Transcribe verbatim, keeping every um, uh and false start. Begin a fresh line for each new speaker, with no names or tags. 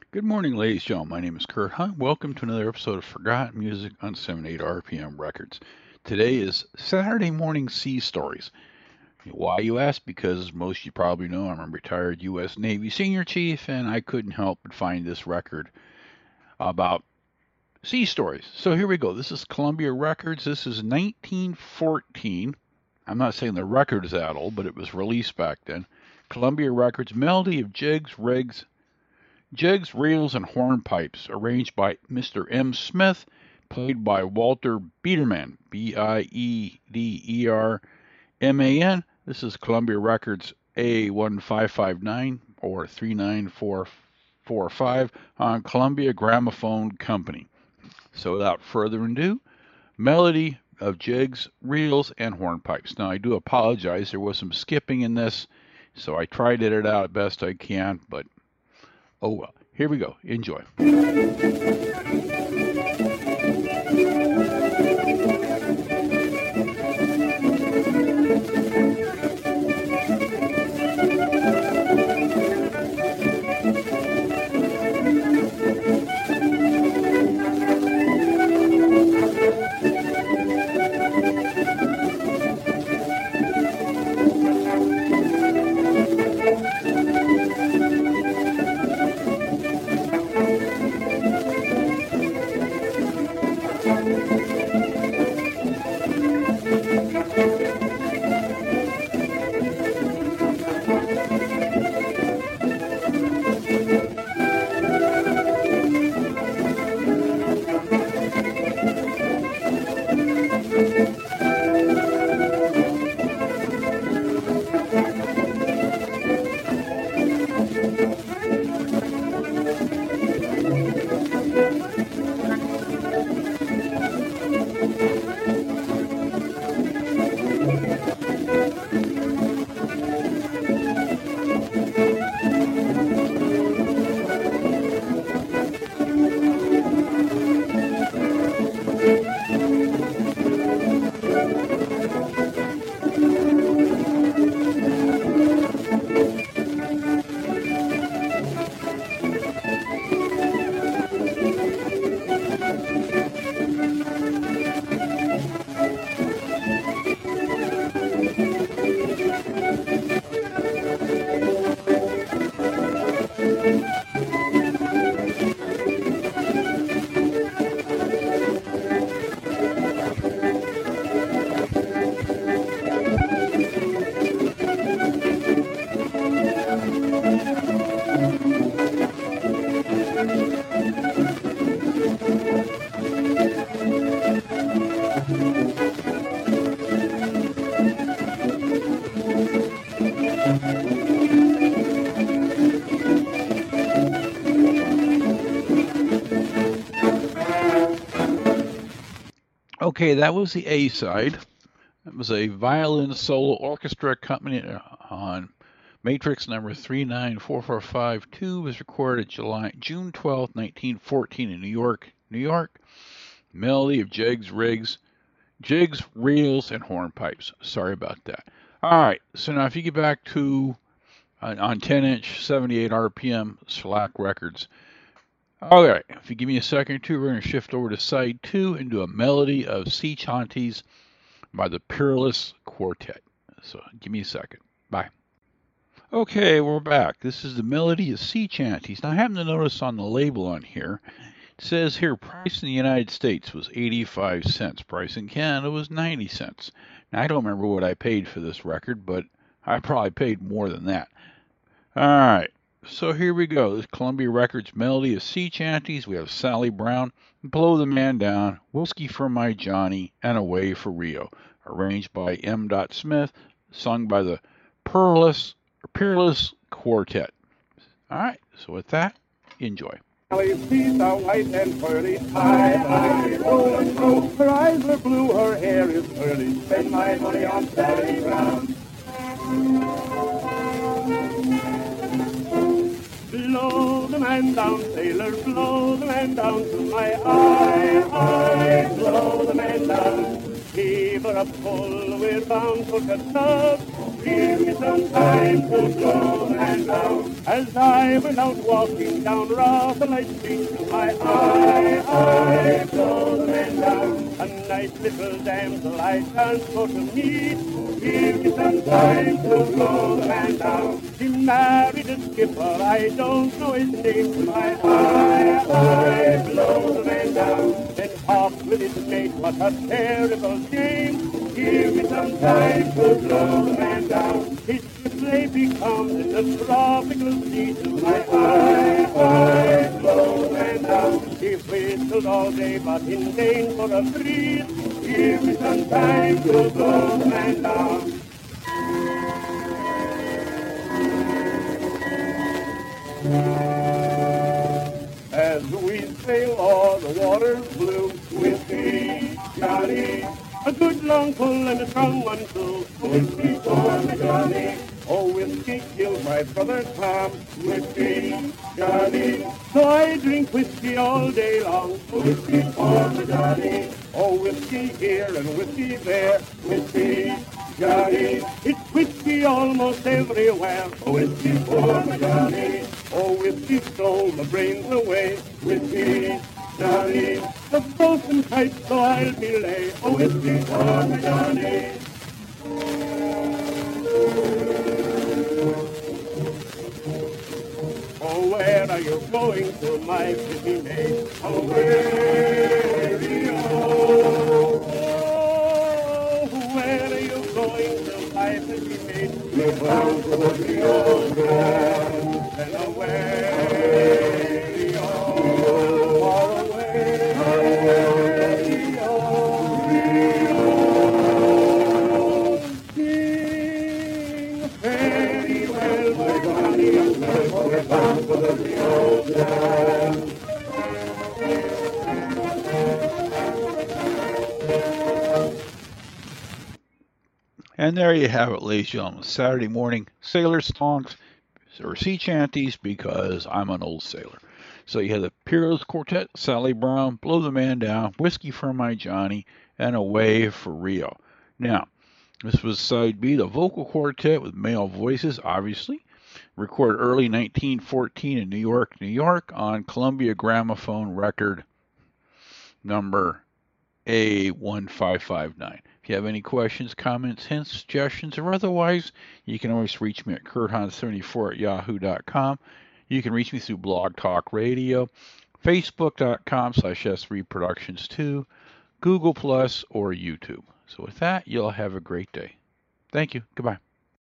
Good morning, ladies and gentlemen. My name is Kurt Hunt. Welcome to another episode of Forgotten Music on seventy-eight R P M Records. Today is Saturday Morning Sea Stories. Why, you ask? Because most of you probably know I'm a retired U S Navy senior chief, and I couldn't help but find this record about sea stories. So here we go. This is Columbia Records. This is nineteen fourteen. I'm not saying the record is that old, but it was released back then. Columbia Records, Melody of Jigs, Rigs, Jigs, Reels, and Hornpipes, arranged by Mister M. Smith, played by Walter Biederman, B I E D E R M A N. This is Columbia Records A one five five nine or three nine four four five on Columbia Gramophone Company. So without further ado, Melody of Jigs, Reels, and Hornpipes. Now I do apologize, there was some skipping in this, so I tried to edit it out best I can, but oh well. Here we go. Enjoy. Okay, that was the A side. It was a violin solo orchestra accompanied on Matrix number three nine four four five two. Was recorded July June twelfth, nineteen fourteen in New York, New York. Melody of Jigs, Rigs, Jigs, Reels, and Hornpipes. Sorry about that. All right, so now if you get back to uh, on ten inch, seventy-eight R P M, Shellac Records. All right, if you give me a second or two, we're going to shift over to side two and do a melody of Sea Chanties by the Peerless Quartet. So give me a second. Bye. Okay, we're back. This is the melody of Sea Chanties. Now I happen to notice on the label on here, it says here price in the United States was eighty-five cents. Price in Canada was ninety cents. Now I don't remember what I paid for this record, but I probably paid more than that. All right. So here we go. This Columbia Records melody of Sea Chanties. We have Sally Brown, Blow the Man Down, Whiskey for My Johnny, and Away for Rio. Arranged by M. Smith, sung by the Peerless, Peerless Quartet. All right, so with that, enjoy.
Sally's teeth are white and pearly, high, high, roll and roll. Her eyes are blue, her hair is curly. Spend my money on Sally Brown. Blow the man down, sailor, blow the man down to my eye, eye, blow the man down. Heave her a pull, we're bound for Kentucky. give me some time to slow the man down. As I went out walking down Rotherlight Street, to my eye, I blow the man down. A nice little damsel I can't go to meet. Give me some time to blow the man down. She married a skipper, I don't know his name. To my eye, I blow the man down. Then off with his mate, what a terrible shame. Give me some time to blow the man down. His slave becomes in the tropical sea. To my eye, I blow the man down. He whistled all day, but in vain for a breeze. Give me some time to blow the man down. As we sail o'er the water's blue, with me, Johnny, a good long pull and a strong one too. Whiskey for me, Johnny. Oh, whiskey killed my brother Tom. Whiskey, Johnny. So I drink whiskey all day long. Whiskey for me, Johnny. Oh, whiskey here and whiskey there. Whiskey, Johnny. It's whiskey almost everywhere. Oh, whiskey for me, Johnny. Oh, whiskey stole my brains away. Whiskey, Johnny. The broken pipe, so I'll be lay. Oh, whiskey for me, Johnny. Oh, where are you going to, my pretty maid? Oh, where are you? Oh, where are you going to, my pretty maid? We're bound to the old ground. And away, oh, far away, away, oh, sing very well, my Johnny, we're bound to the old ground.
And there you have it, ladies and gentlemen. Saturday morning sailor songs or sea chanties, because I'm an old sailor. So you had the Peerless Quartet, Sally Brown, Blow the Man Down, Whiskey for My Johnny, and Away for Rio. Now, this was side B, the vocal quartet with male voices, obviously. Recorded early nineteen fourteen in New York, New York, on Columbia Gramophone record number A one five five nine. If you have any questions, comments, hints, suggestions, or otherwise, you can always reach me at kurt hahn seventy-four at yahoo dot com. You can reach me through Blog Talk Radio, facebook dot com slash S Reproductions two, Google Plus, or YouTube. So with that, you'll have a great day. Thank you. Goodbye.